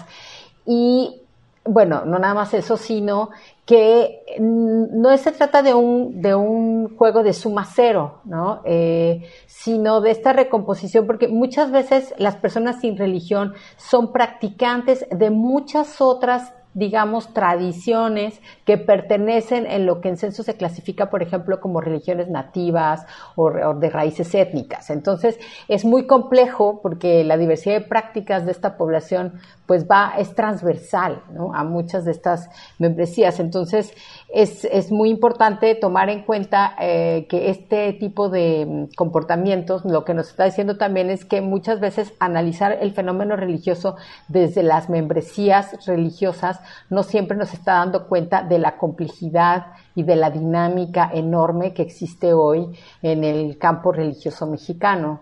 Y bueno, no nada más eso, sino que no se trata de un, de un juego de suma cero, ¿no? Eh, sino de esta recomposición, porque muchas veces las personas sin religión son practicantes de muchas otras, digamos, tradiciones que pertenecen en lo que en censo se clasifica, por ejemplo, como religiones nativas o, o de raíces étnicas. Entonces, es muy complejo porque la diversidad de prácticas de esta población pues va, es transversal, ¿no?, a muchas de estas membresías. Entonces, es, es muy importante tomar en cuenta eh, que este tipo de comportamientos, lo que nos está diciendo también es que muchas veces analizar el fenómeno religioso desde las membresías religiosas no siempre nos está dando cuenta de la complejidad y de la dinámica enorme que existe hoy en el campo religioso mexicano.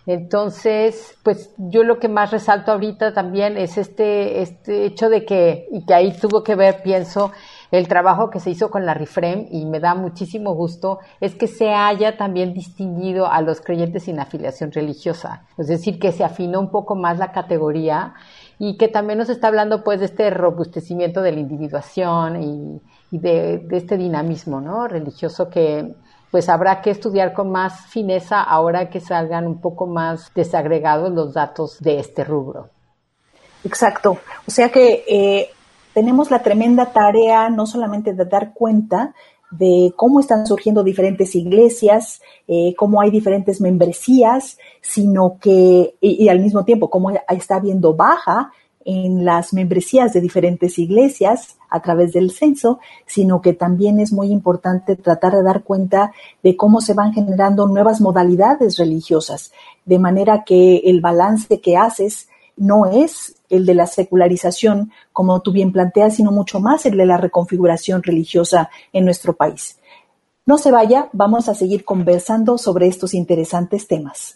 Entonces, pues yo lo que más resalto ahorita también es este, este hecho de que, y que ahí tuvo que ver, pienso, el trabajo que se hizo con la ReFrame, y me da muchísimo gusto, es que se haya también distinguido a los creyentes sin afiliación religiosa. Es decir, que se afinó un poco más la categoría y que también nos está hablando pues de este robustecimiento de la individuación y, y de, de este dinamismo, ¿no?, religioso que pues habrá que estudiar con más fineza ahora que salgan un poco más desagregados los datos de este rubro. Exacto. O sea que eh, tenemos la tremenda tarea no solamente de dar cuenta de cómo están surgiendo diferentes iglesias, eh, cómo hay diferentes membresías, sino que, y, y al mismo tiempo, cómo está habiendo baja en las membresías de diferentes iglesias a través del censo, sino que también es muy importante tratar de dar cuenta de cómo se van generando nuevas modalidades religiosas, de manera que el balance que haces no es el de la secularización, como tú bien planteas, sino mucho más el de la reconfiguración religiosa en nuestro país. No se vaya, vamos a seguir conversando sobre estos interesantes temas.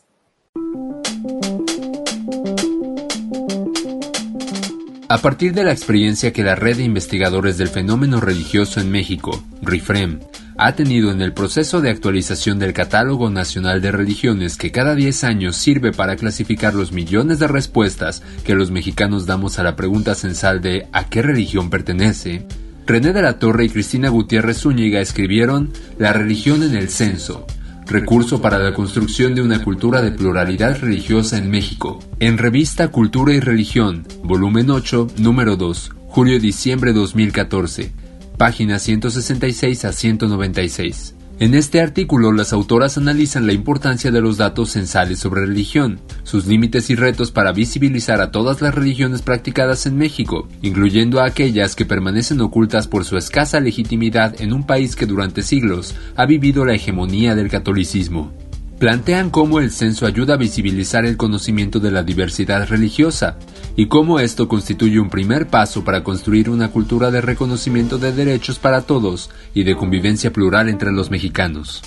A partir de la experiencia que la Red de Investigadores del Fenómeno Religioso en México, ReFrame, ha tenido en el proceso de actualización del Catálogo Nacional de Religiones que cada diez años sirve para clasificar los millones de respuestas que los mexicanos damos a la pregunta censal de ¿a qué religión pertenece?, René de la Torre y Cristina Gutiérrez Zúñiga escribieron La religión en el censo, recurso para la construcción de una cultura de pluralidad religiosa en México, en Revista Cultura y Religión, volumen ocho, número dos, julio-diciembre dos mil catorce, páginas ciento sesenta y seis a ciento noventa y seis. En este artículo, las autoras analizan la importancia de los datos censales sobre religión, sus límites y retos para visibilizar a todas las religiones practicadas en México, incluyendo a aquellas que permanecen ocultas por su escasa legitimidad en un país que durante siglos ha vivido la hegemonía del catolicismo. Plantean cómo el censo ayuda a visibilizar el conocimiento de la diversidad religiosa y cómo esto constituye un primer paso para construir una cultura de reconocimiento de derechos para todos y de convivencia plural entre los mexicanos.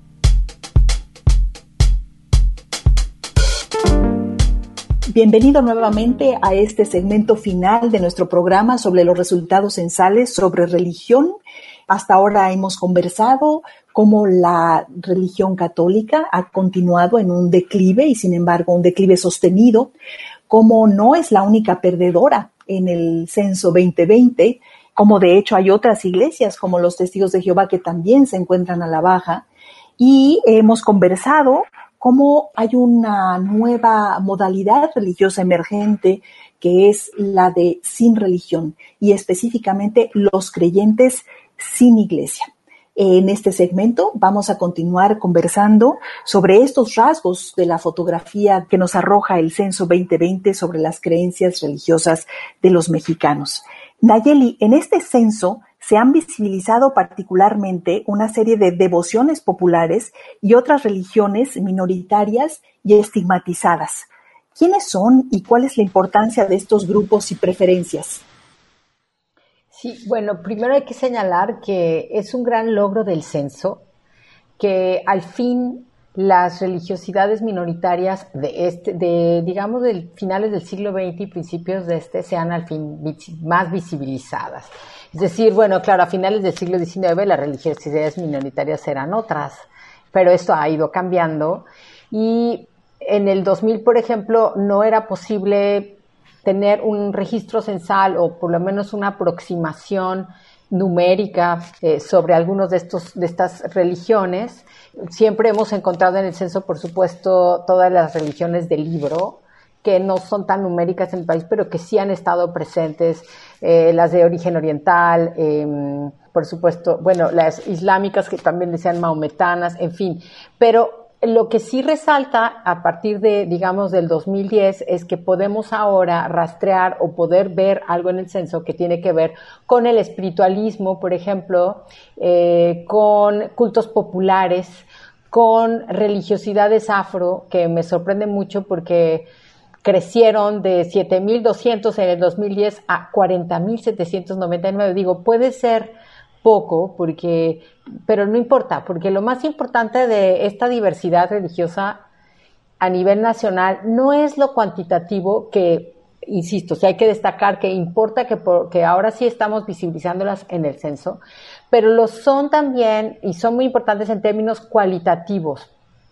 Bienvenido nuevamente a este segmento final de nuestro programa sobre los resultados censales sobre religión. Hasta ahora hemos conversado cómo la religión católica ha continuado en un declive y sin embargo un declive sostenido, cómo no es la única perdedora en el censo veinte veinte, como de hecho hay otras iglesias como los Testigos de Jehová que también se encuentran a la baja, y hemos conversado cómo hay una nueva modalidad religiosa emergente que es la de sin religión y específicamente los creyentes sin iglesia. En este segmento vamos a continuar conversando sobre estos rasgos de la fotografía que nos arroja el censo veinte veinte sobre las creencias religiosas de los mexicanos. Nayeli, en este censo se han visibilizado particularmente una serie de devociones populares y otras religiones minoritarias y estigmatizadas. ¿Quiénes son y cuál es la importancia de estos grupos y preferencias? Sí, bueno, primero hay que señalar que es un gran logro del censo que al fin las religiosidades minoritarias de este, de digamos de finales del siglo veinte y principios de este sean al fin más visibilizadas. Es decir, bueno, claro, a finales del siglo diecinueve las religiosidades minoritarias eran otras, pero esto ha ido cambiando y en el dos mil, por ejemplo, no era posible tener un registro censal o por lo menos una aproximación numérica eh, sobre algunos de estos de estas religiones. Siempre hemos encontrado en el censo, por supuesto, todas las religiones del libro, que no son tan numéricas en el país, pero que sí han estado presentes, eh, las de origen oriental, eh, por supuesto, bueno, las islámicas que también decían mahometanas, en fin, pero lo que sí resalta a partir de, digamos, del dos mil diez es que podemos ahora rastrear o poder ver algo en el censo que tiene que ver con el espiritualismo, por ejemplo, eh, con cultos populares, con religiosidades afro, que me sorprende mucho porque crecieron de siete mil doscientos en el dos mil diez a cuarenta mil setecientos noventa y nueve. Digo, puede ser poco, porque, pero no importa, porque lo más importante de esta diversidad religiosa a nivel nacional no es lo cuantitativo, que, insisto, sí hay que destacar que importa que, por, que ahora sí estamos visibilizándolas en el censo, pero lo son también y son muy importantes en términos cualitativos.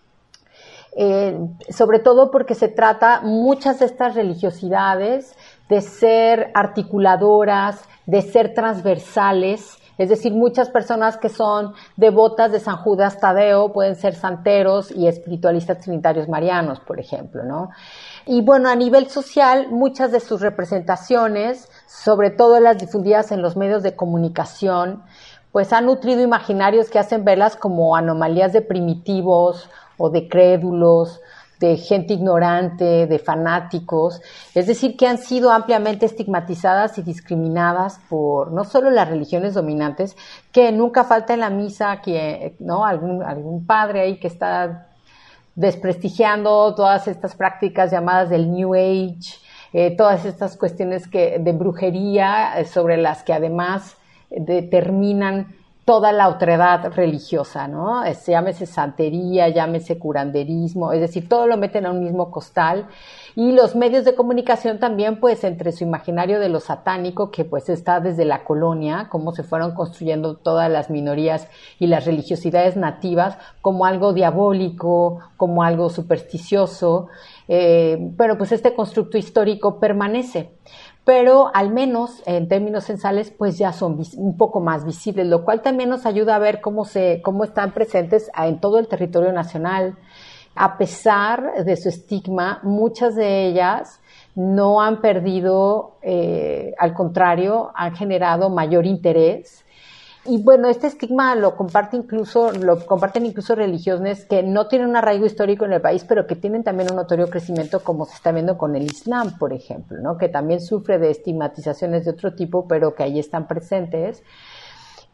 Eh, sobre todo porque se trata muchas de estas religiosidades de ser articuladoras, de ser transversales. Es decir, muchas personas que son devotas de San Judas Tadeo pueden ser santeros y espiritualistas trinitarios marianos, por ejemplo, ¿no? Y bueno, a nivel social, muchas de sus representaciones, sobre todo las difundidas en los medios de comunicación, pues han nutrido imaginarios que hacen verlas como anomalías de primitivos o de crédulos, de gente ignorante, de fanáticos, es decir, que han sido ampliamente estigmatizadas y discriminadas por no solo las religiones dominantes, que nunca falta en la misa que, ¿no? algún, algún padre ahí que está desprestigiando todas estas prácticas llamadas del New Age, eh, todas estas cuestiones que, de brujería, eh, sobre las que además determinan toda la otredad religiosa, ¿no? Es, llámese santería, llámese curanderismo, es decir, todo lo meten a un mismo costal. Y los medios de comunicación también, pues, entre su imaginario de lo satánico, que pues está desde la colonia, cómo se fueron construyendo todas las minorías y las religiosidades nativas, como algo diabólico, como algo supersticioso, eh, pero pues este constructo histórico permanece. Pero al menos en términos censales pues ya son vis- un poco más visibles, lo cual también nos ayuda a ver cómo se cómo están presentes en todo el territorio nacional. A pesar de su estigma, muchas de ellas no han perdido, eh, al contrario, han generado mayor interés. Y bueno, este estigma lo comparte incluso, lo comparten incluso religiones que no tienen un arraigo histórico en el país, pero que tienen también un notorio crecimiento, como se está viendo con el Islam, por ejemplo, ¿no? Que también sufre de estigmatizaciones de otro tipo, pero que ahí están presentes.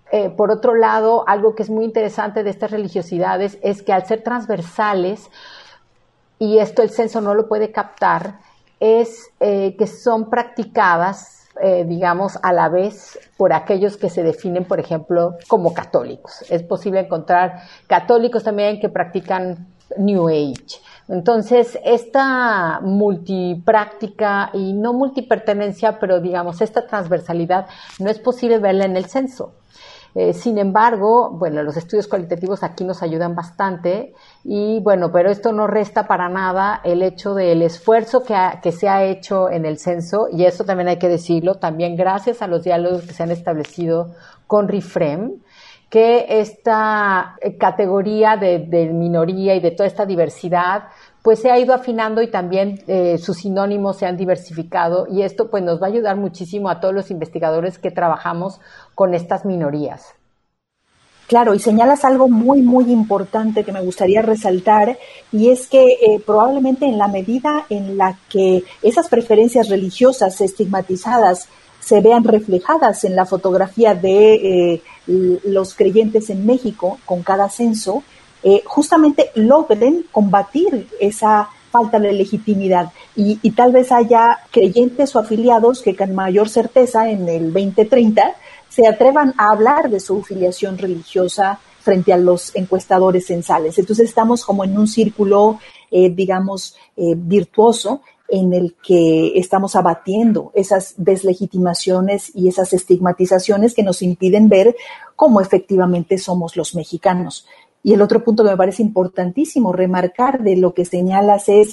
Eh, por otro lado, algo que es muy interesante de estas religiosidades es que al ser transversales, y esto el censo no lo puede captar, es eh, que son practicadas Eh, digamos, a la vez por aquellos que se definen, por ejemplo, como católicos. Es posible encontrar católicos también que practican New Age. Entonces, esta multipráctica y no multipertenencia, pero digamos, esta transversalidad no es posible verla en el censo. Eh, sin embargo, bueno, los estudios cualitativos aquí nos ayudan bastante y bueno, pero esto no resta para nada el hecho del esfuerzo que, ha, que se ha hecho en el censo, y eso también hay que decirlo, también gracias a los diálogos que se han establecido con RIFREM, que esta categoría de, de minoría y de toda esta diversidad pues se ha ido afinando y también eh, sus sinónimos se han diversificado, y esto pues nos va a ayudar muchísimo a todos los investigadores que trabajamos con estas minorías. Claro, y señalas algo muy, muy importante que me gustaría resaltar, y es que eh, probablemente en la medida en la que esas preferencias religiosas estigmatizadas se vean reflejadas en la fotografía de eh, los creyentes en México con cada censo, eh, justamente logren combatir esa falta de legitimidad y, y tal vez haya creyentes o afiliados que con mayor certeza en el veinte treinta se atrevan a hablar de su filiación religiosa frente a los encuestadores censales. Entonces estamos como en un círculo, eh, digamos, eh, virtuoso, en el que estamos abatiendo esas deslegitimaciones y esas estigmatizaciones que nos impiden ver cómo efectivamente somos los mexicanos. Y el otro punto que me parece importantísimo remarcar de lo que señalas es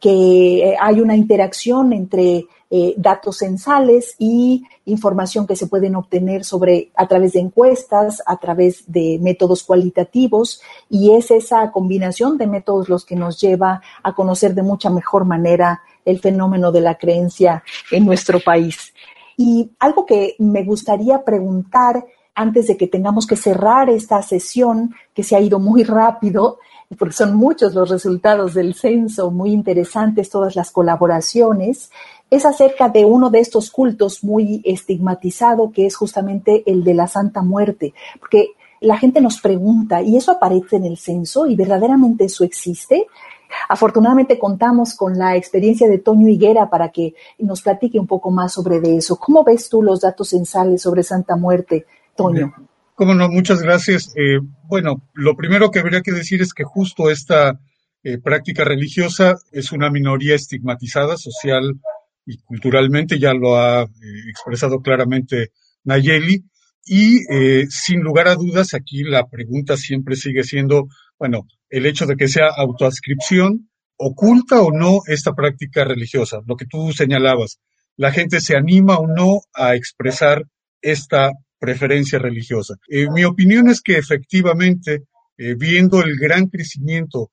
que hay una interacción entre eh, datos censales y información que se pueden obtener sobre a través de encuestas, a través de métodos cualitativos, y es esa combinación de métodos los que nos lleva a conocer de mucha mejor manera el fenómeno de la creencia en nuestro país. Y algo que me gustaría preguntar antes de que tengamos que cerrar esta sesión, que se ha ido muy rápido, porque son muchos los resultados del censo, muy interesantes todas las colaboraciones, es acerca de uno de estos cultos muy estigmatizado, que es justamente el de la Santa Muerte, porque la gente nos pregunta, ¿y eso aparece en el censo? ¿Y verdaderamente eso existe? Afortunadamente contamos con la experiencia de Toño Higuera para que nos platique un poco más sobre de eso. ¿Cómo ves tú los datos censales sobre Santa Muerte, Toño? Cómo no, muchas gracias. Eh, bueno, lo primero que habría que decir es que justo esta eh, práctica religiosa es una minoría estigmatizada social y culturalmente, ya lo ha eh, expresado claramente Nayeli, y eh, sin lugar a dudas aquí la pregunta siempre sigue siendo, bueno, el hecho de que sea autoadscripción, ¿oculta o no esta práctica religiosa? Lo que tú señalabas, la gente se anima o no a expresar esta preferencia religiosa. Eh, mi opinión es que efectivamente, eh, viendo el gran crecimiento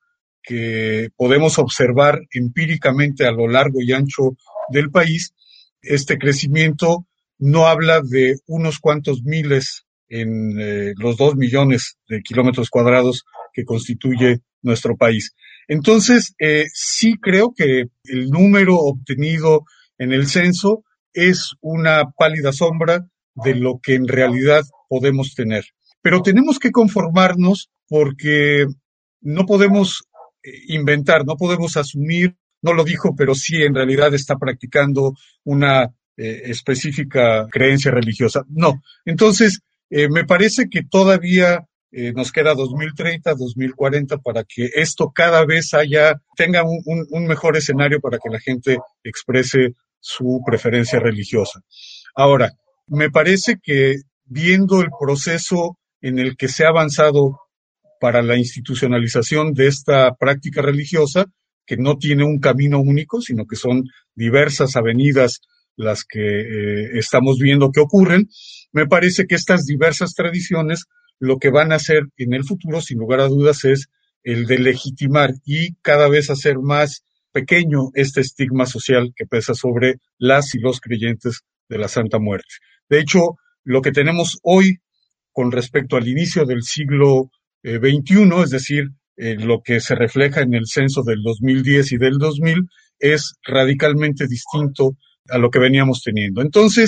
que podemos observar empíricamente a lo largo y ancho del país, este crecimiento no habla de unos cuantos miles en eh, los dos millones de kilómetros cuadrados que constituye nuestro país. Entonces, eh, sí creo que el número obtenido en el censo es una pálida sombra de lo que en realidad podemos tener. Pero tenemos que conformarnos porque no podemos inventar, no podemos asumir, no lo dijo, pero sí en realidad está practicando una eh, específica creencia religiosa. No. Entonces, eh, me parece que todavía eh, nos queda dos mil treinta, dos mil cuarenta para que esto cada vez haya, tenga un, un, un mejor escenario para que la gente exprese su preferencia religiosa. Ahora, me parece que viendo el proceso en el que se ha avanzado para la institucionalización de esta práctica religiosa, que no tiene un camino único, sino que son diversas avenidas las que eh, estamos viendo que ocurren, me parece que estas diversas tradiciones lo que van a hacer en el futuro, sin lugar a dudas, es el de legitimar y cada vez hacer más pequeño este estigma social que pesa sobre las y los creyentes de la Santa Muerte. De hecho, lo que tenemos hoy con respecto al inicio del siglo eh, veintiuno, es decir, eh, lo que se refleja en el censo del dos mil diez y del dos mil, es radicalmente distinto a lo que veníamos teniendo. Entonces,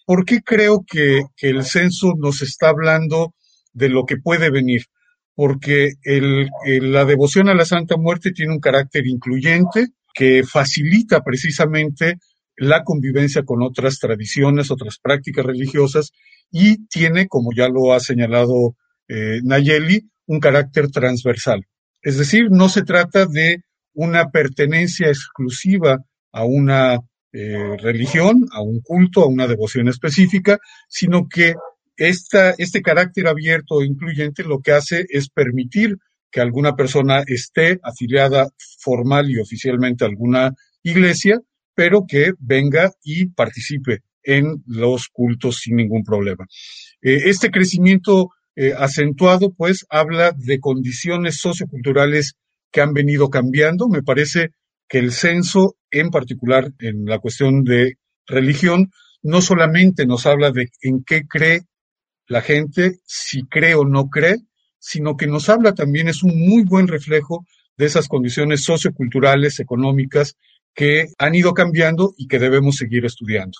¿por qué creo que, que el censo nos está hablando de lo que puede venir? Porque el, el, la devoción a la Santa Muerte tiene un carácter incluyente que facilita precisamente la convivencia con otras tradiciones, otras prácticas religiosas, y tiene, como ya lo ha señalado eh, Nayeli, un carácter transversal. Es decir, no se trata de una pertenencia exclusiva a una eh, religión, a un culto, a una devoción específica, sino que esta, este carácter abierto e incluyente lo que hace es permitir que alguna persona esté afiliada formal y oficialmente a alguna iglesia, pero que venga y participe en los cultos sin ningún problema. Eh, este crecimiento eh, acentuado, pues, habla de condiciones socioculturales que han venido cambiando. Me parece que el censo, en particular en la cuestión de religión, no solamente nos habla de en qué cree la gente, si cree o no cree, sino que nos habla también, es un muy buen reflejo de esas condiciones socioculturales, económicas, que han ido cambiando y que debemos seguir estudiando.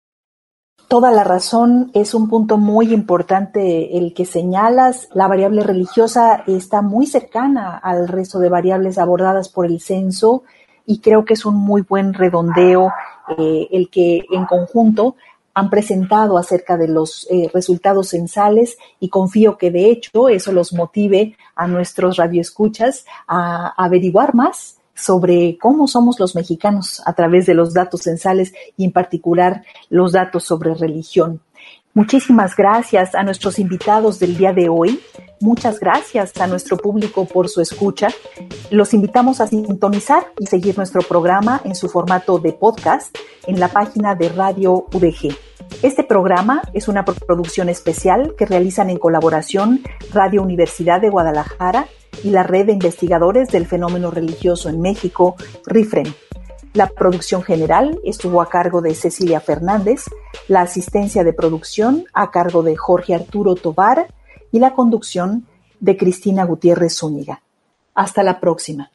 Toda la razón, es un punto muy importante el que señalas. La variable religiosa está muy cercana al resto de variables abordadas por el censo y creo que es un muy buen redondeo eh, el que en conjunto han presentado acerca de los eh, resultados censales, y confío que de hecho eso los motive a nuestros radioescuchas a, a averiguar más sobre cómo somos los mexicanos a través de los datos censales y en particular los datos sobre religión. Muchísimas gracias a nuestros invitados del día de hoy. Muchas gracias a nuestro público por su escucha. Los invitamos a sintonizar y seguir nuestro programa en su formato de podcast en la página de Radio U D G. Este programa es una producción especial que realizan en colaboración Radio Universidad de Guadalajara y la Red de Investigadores del Fenómeno Religioso en México, RIFREM. La producción general estuvo a cargo de Cecilia Fernández, la asistencia de producción a cargo de Jorge Arturo Tobar y la conducción de Cristina Gutiérrez Zúñiga. Hasta la próxima.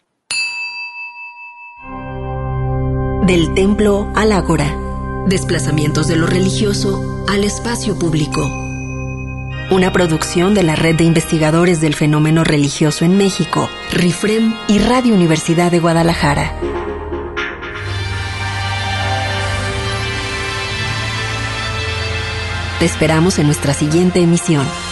Del templo al ágora. Desplazamientos de lo religioso al espacio público. Una producción de la Red de Investigadores del Fenómeno Religioso en México, RIFREM y Radio Universidad de Guadalajara. Te esperamos en nuestra siguiente emisión.